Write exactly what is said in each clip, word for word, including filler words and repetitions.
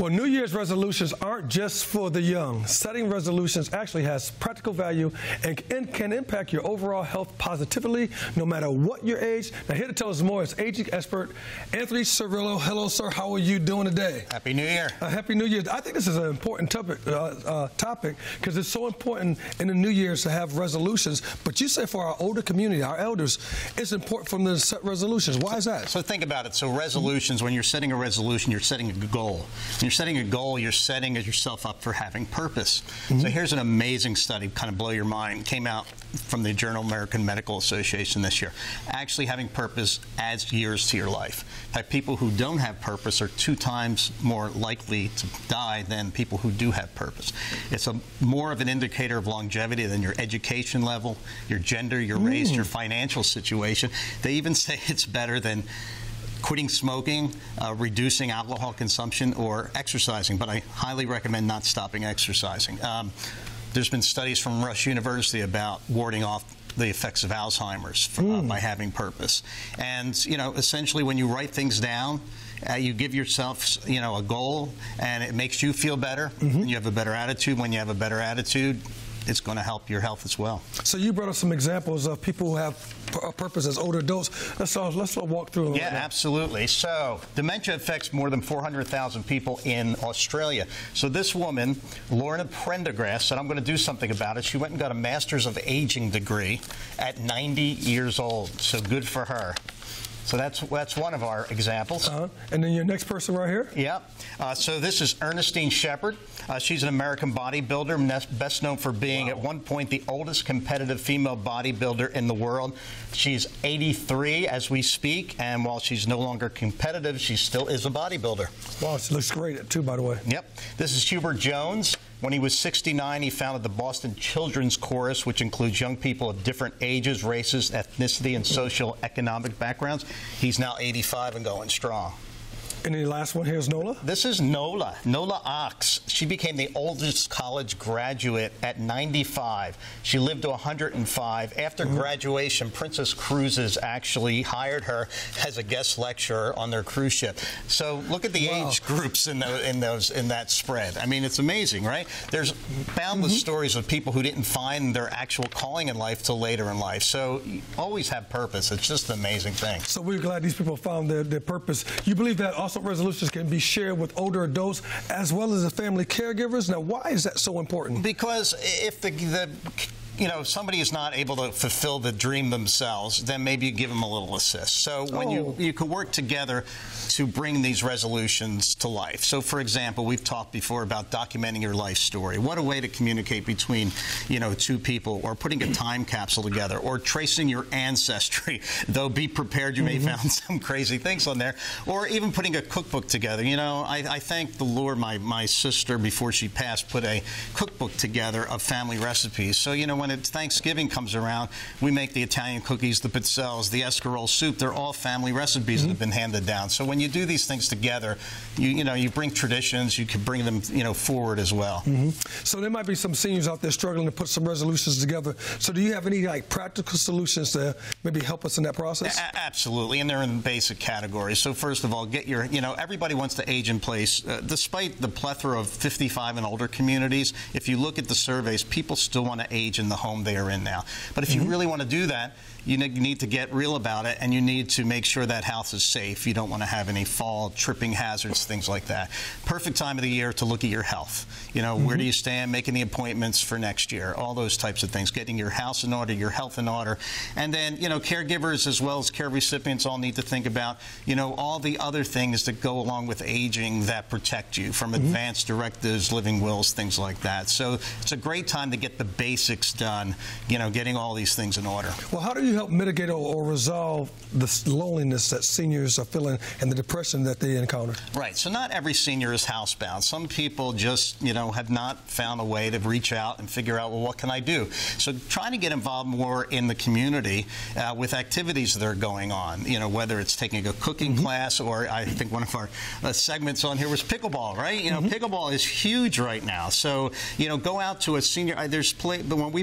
Well, New Year's resolutions aren't just for the young. Setting resolutions actually has practical value and, and can impact your overall health positively, no matter what your age. Now, here to tell us more is aging expert Anthony Cirillo. Hello, sir. How are you doing today? Happy New Year. Uh, Happy New Year. I think this is an important topic uh, uh, topic because it's so important in the New Year's to have resolutions. But you say for our older community, our elders, it's important for them to set resolutions. Why is that? So think about it. So resolutions, mm-hmm. when you're setting a resolution, you're setting a goal. When you're setting a goal, you're setting yourself up for having purpose. Mm-hmm. So here's an amazing study, kind of blow your mind, came out from the Journal of American Medical Association this year. Actually having purpose adds years to your life. In fact, people who don't have purpose are two times more likely to die than people who do have purpose. It's a more of an indicator of longevity than your education level, your gender, your mm. race, your financial situation. They even say it's better than quitting smoking, uh, reducing alcohol consumption, or exercising. But I highly recommend not stopping exercising. Um, there's been studies from Rush University about warding off the effects of Alzheimer's for, mm. uh, by having purpose. And, you know, essentially when you write things down, uh, you give yourself, you know, a goal, and it makes you feel better. Mm-hmm. You have a better attitude. When you have a better attitude, it's going to help your health as well. So you brought up some examples of people who have a purpose as older adults. Let's uh, let's walk through them. Yeah, right absolutely. So dementia affects more than four hundred thousand people in Australia. So this woman, Lorna Prendergast, said, I'm going to do something about it. She went and got a Master's of Aging degree at ninety years old. So good for her. So that's that's one of our examples. Uh-huh. And then your next person right here? Yeah. Uh, so this is Ernestine Shepard. Uh, she's an American bodybuilder, best known for being wow. at one point the oldest competitive female bodybuilder in the world. She's eighty-three as we speak, and while she's no longer competitive, she still is a bodybuilder. Wow, she looks great too, by the way. Yep. This is Hubert Jones. When he was sixty-nine, he founded the Boston Children's Chorus, which includes young people of different ages, races, ethnicity, and social economic backgrounds. He's now eighty-five and going strong. And the last one here is Nola? This is Nola, Nola Ox. She became the oldest college graduate at ninety-five. She lived to one hundred and five. After mm-hmm. graduation, Princess Cruises actually hired her as a guest lecturer on their cruise ship. So look at the wow. age groups in, the, in, those, in that spread. I mean, it's amazing, right? There's boundless mm-hmm. stories of people who didn't find their actual calling in life till later in life. So you always have purpose. It's just an amazing thing. So we're glad these people found their, their purpose. You believe that also resolutions can be shared with older adults as well as the family caregivers. Now, why is that so important? Because if the, the you know, somebody is not able to fulfill the dream themselves, then maybe you give them a little assist. So when oh. you you can work together to bring these resolutions to life. So, for example, we've talked before about documenting your life story. What a way to communicate between, you know, two people, or putting a time capsule together, or tracing your ancestry. Though be prepared, you may mm-hmm. found some crazy things on there. Or even putting a cookbook together. You know, I, I thank the Lord. My my sister, before she passed, put a cookbook together of family recipes. So, you know, when it, Thanksgiving comes around, we make the Italian cookies, the pizzelles, the escarole soup. They're all family recipes mm-hmm. that have been handed down. So when you do these things together, you you know, you bring traditions, you can bring them, you know, forward as well. Mm-hmm. So there might be some seniors out there struggling to put some resolutions together. So do you have any like practical solutions to maybe help us in that process? A absolutely, and they're in basic categories. So first of all, get your, you know, everybody wants to age in place. Uh, despite the plethora of fifty-five and older communities, if you look at the surveys, people still want to age in the home they are in now. But if mm-hmm. you really want to do that, you need to get real about it, and you need to make sure that house is safe. You don't want to have any fall, tripping hazards, things like that. Perfect time of the year to look at your health. You know, mm-hmm. where do you stand, making the appointments for next year, all those types of things, getting your house in order, your health in order. And then, you know, caregivers as well as care recipients all need to think about, you know, all the other things that go along with aging that protect you, from mm-hmm. advanced directives, living wills, things like that. So it's a great time to get the basics done, you know, getting all these things in order. Well, how do you help mitigate or, or resolve the loneliness that seniors are feeling and the depression that they encounter? Right. So not every senior is housebound. Some people just, you know, have not found a way to reach out and figure out, well, what can I do? So trying to get involved more in the community uh, with activities that are going on, you know, whether it's taking a cooking mm-hmm. class, or I think one of our uh, segments on here was pickleball, right? You know, mm-hmm. pickleball is huge right now. So, you know, go out to a senior, uh, there's play, when we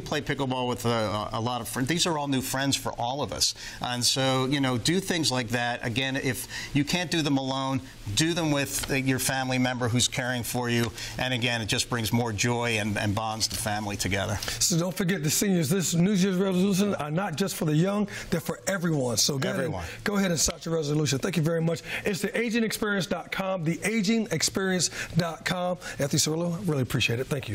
play pickleball with a, a lot of friends. These are all new friends for all of us. And so, you know, do things like that. Again, if you can't do them alone, do them with your family member who's caring for you. And again, it just brings more joy and, and bonds the family together. So don't forget the seniors. This New Year's resolution are not just for the young, they're for everyone. So go, everyone. Ahead, go ahead and start your resolution. Thank you very much. It's the aging experience dot com, the aging experience dot com. Anthony Cirillo, really appreciate it. Thank you.